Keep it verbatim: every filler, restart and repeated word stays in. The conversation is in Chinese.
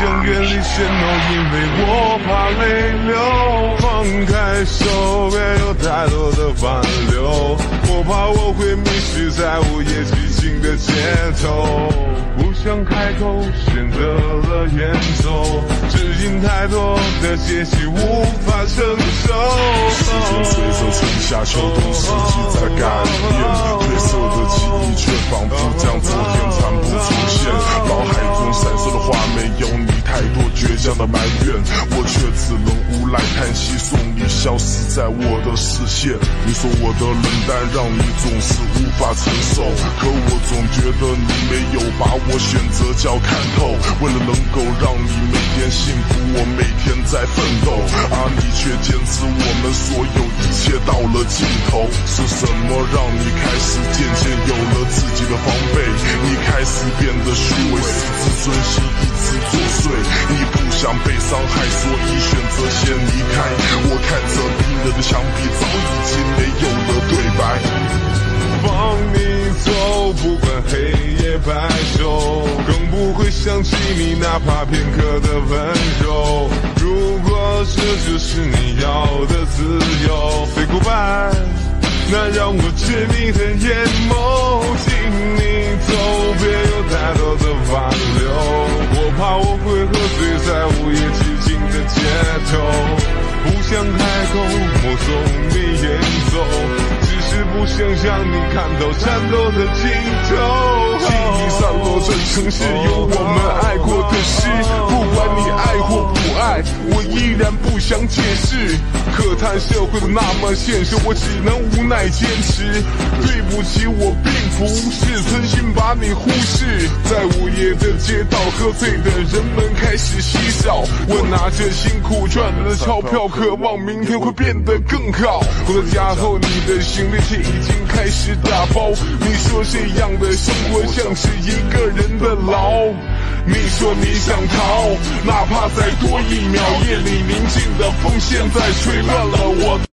想远离喧闹，因为我怕泪流。放开手，别有太多的烦忧，我怕我会迷失在午夜寂静的街头。不想开口，选择了远走，只因太多的结局无法承受。 时间随着春夏秋冬四季在改变，褪色的记忆却仿佛将昨天残不出现。脑海中闪烁的画面有你太多倔强的埋怨，我却只能无奈叹息，送你消失在我的视线。你说我的冷淡让你总是无法承受，可我总觉得你没有把我选择叫看透。为了能够让你每天幸福，我每天在奋斗，而你却坚持我们所有一切到了尽头。是什么让你开始渐渐有了自己的防备？你开始变得虚伪，失自尊心一直作祟。你不想被伤害，所以选择先离开。我看着冰冷的墙壁，早已经没有了对白。 放你走，不管黑夜白昼，更不会想起你哪怕片刻的温柔。如果这就是你要的自由 ，Say goodbye， 那让我知你的眼眸，请你走，别有太多的挽留。我怕我会喝醉在午夜寂静的街头，不想开口目送你远走。是不想让你看到战斗的尽头，记忆散落这城市有我们爱过的事，不管你爱或不爱，我依然不想解释。可叹社会的那么现实，我只能无奈坚持。对不起，我并不是存心把你忽视。在午夜的街道，喝醉的人们开始稀少，我拿着辛苦赚来的钞票，渴望明天会变得更好。回到家后，你的行李却已经开始打包，你说这样的生活像是一个人的牢。你说你想逃，哪怕再多一秒，夜里宁静的风现在吹乱了我。